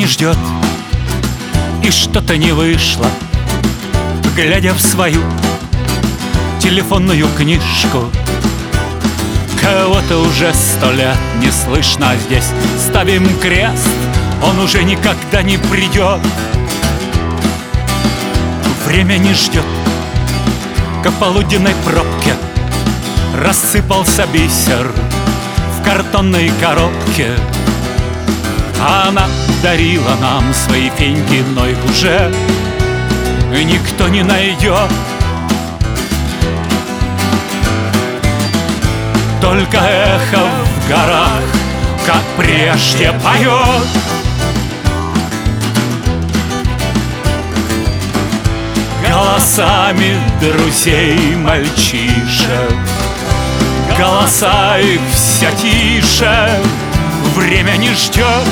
ждет, и что-то не вышло. Глядя в свою телефонную книжку, кого-то уже 100 лет не слышно здесь. Ставим крест, он уже никогда не придет. Время не ждет. К полуденной пробке рассыпался бисер в картонной коробке. А она дарила нам свои феньки, но их уже никто не найдет. Только эхо в горах, как прежде, поет. Голосами друзей мальчишек, голоса их все тише. Время не ждет.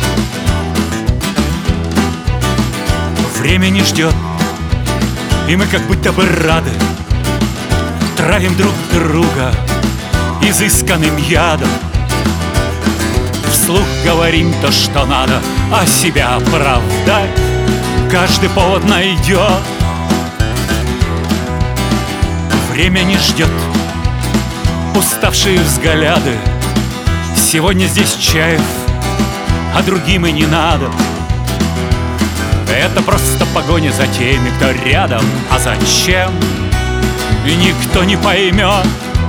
Время не ждет. И мы как будто бы рады травим друг друга изысканным ядом. Вслух говорим то, что надо, а себя оправдать каждый повод найдет. Время не ждет. Уставшие взгляды. Сегодня здесь Чаев, а другим и не надо. Это просто погоня за теми, кто рядом. А зачем? Никто не поймет.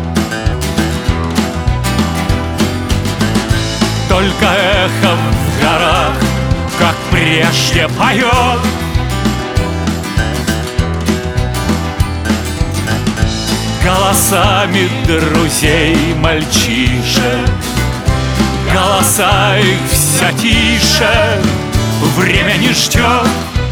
Только эхо в горах, как прежде, поет. Голосами друзей мальчишек, голоса их все тише. Время не ждет.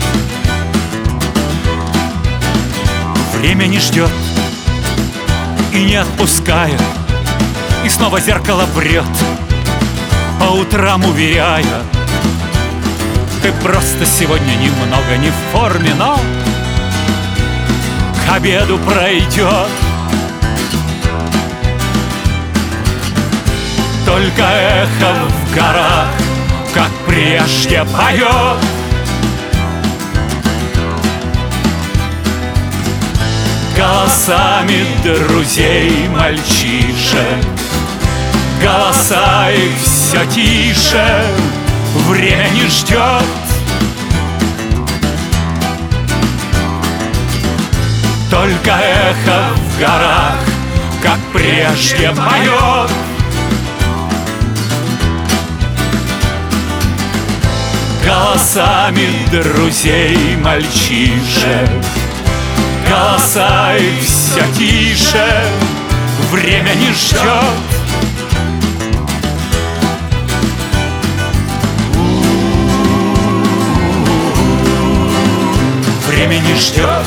Время не ждет и не отпускает. И снова зеркало врет, по утрам уверяя: ты просто сегодня немного не в форме, но к обеду пройдет. Только эхо в горах, как прежде, поет. Голосами друзей мальчишек, голоса их все тише. Время не ждет. Только эхо в горах, как прежде, поет. Голосами друзей мальчишек, голоса их все тише. Время не ждет. Время не ждет.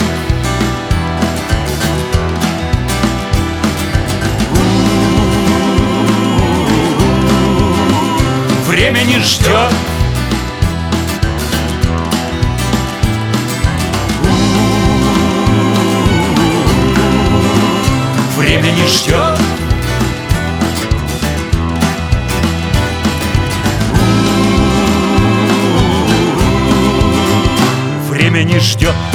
Время не ждет. Время не ждет. Время не ждет.